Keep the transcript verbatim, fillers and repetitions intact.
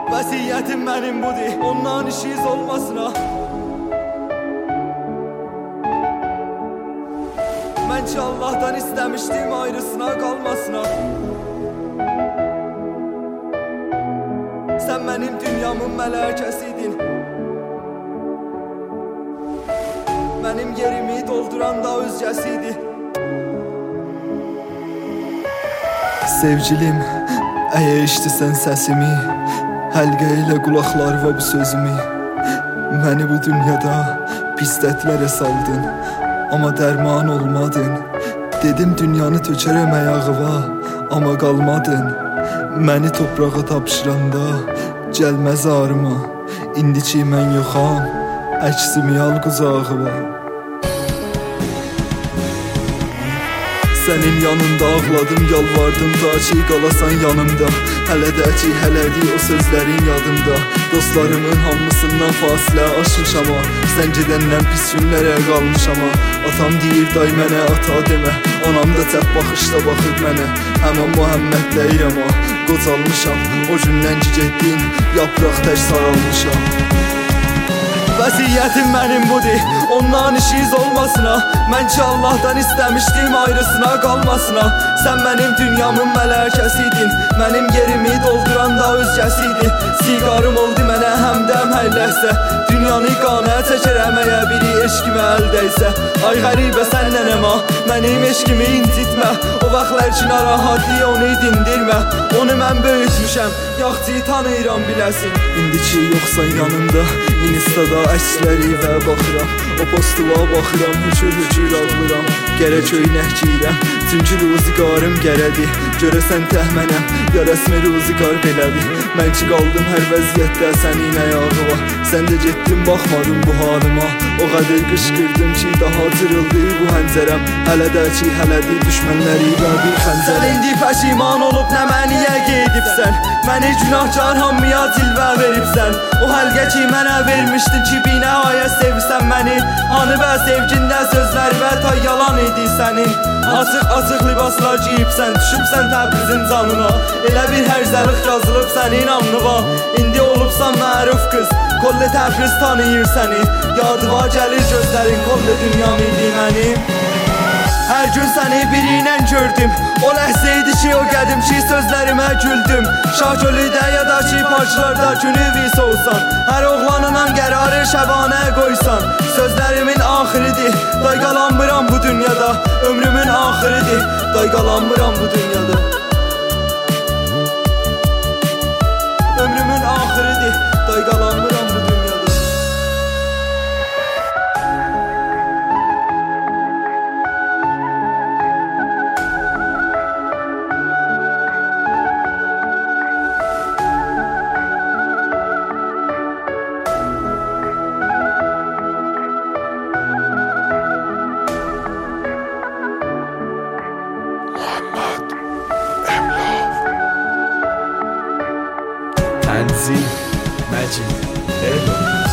Vəsiyyətim mənim budur, ondan işiniz olmasın ha. Mən ki Allah'tan istemiştim ayrısına qalmasın ha. Sən mənim dünyamın mələkəsiydin. Mənim yerimi dolduran da özgəsiydi. Sevgilim, əgər eşitsən səsimi, həlqə ilə qulaqlar və bu sözümü. Məni bu dünyada pislətlere saldın, amma dərman olmadın. Dedim dünyanı tökərəm ayağıva, amma qalmadın. Məni toprağa tapşıranda gəlməz ağrıma. İndi ki mən yoxam, əksimi al qucağıma. Sənin yanında ağladım, yalvardım da ki qalasan yanımda. Hələ də ki, hələ də o sözlərin yadımda. Dostlarımın hamısından fasilə aşmışam ha. Sən gedəndən pis günlərə qalmışam ha. Atam deyir day mənə ata demə, anam da tək baxışda baxır mənə. Həmən Muhammed deyirəm ha, qocalmışam. O gündən ki getdin, yapraq tək saralmışam. Vəsiyyətim mənim budur, ondan işiniz olmasın ha. Mən ki Allah'tan istemiştim ayrısına qalmasın ha. Sən mənim dünyamın mələkəsiydin, mənim yerimi dolduran da özgəsiydi. Siqarım oldu mənə həmdəm hər ləhzə, dünyanı qanə çəkərəm əgər biri eşkimə əldəysə. Ay qəribə səndən ha, mənim eşkimi incitmə. O vaxtlar ki narahatı onu dindirmə. Onu mən böyütmüşəm, yaxçıyı tanıyıram biləsin. İndi ki yoxsan yanımda, Instada əksləri və baxıram. O postula baxıram, hükür-hükür ağlıram. Gərə köynək giyirəm, çünki ruziqarım gərədir. Görəsən təhmənəm, ya rəsmi ruziqar belədir. Mən ki qaldım hər vəziyyətdə sənin ayağıma. Sən də getdin, baxmadın bu halıma. O qədər qışqırdım ki daha cırıldı bu həncərəm. Hələ də ki hələdir düşmənləri və bir xəncərəm. Sən indi pəşiman olub nə məniyə qeydibsən, məni günahkar hamıya cilvə veribsən. O həlqə ki mənə vermişdin ki bir nəhayət sevsən məni. Anı və sevgində sözlər və ta yalan idi sənin. Açıq-açıq libaslar giyibsən, düşübsən Təbrizin canına. Elə bir hərzəlik yazılıb sənin anlıva. İndi olubsan məruf qız, kollə Təbriz tanıyır səni. Yadıva gəlir gözlərin, kollə dünyam idi mənim. Hər gün səni birinə gördüm, o ləhzə idi ki o qədim ki sözlərimə güldüm. Şahgölüdə ya da ki parçalarda günü vis olsan, hər oğlanınan qərarı şəbanə qoysan. Sözlərimin axiridir, day qalanmıram bu dünyada. Ömrümün axiridir, day qalanmıram bu dünyada. Ömrümün axiridir, day qalanmıram bu dünyada. Tanzim Majid Elo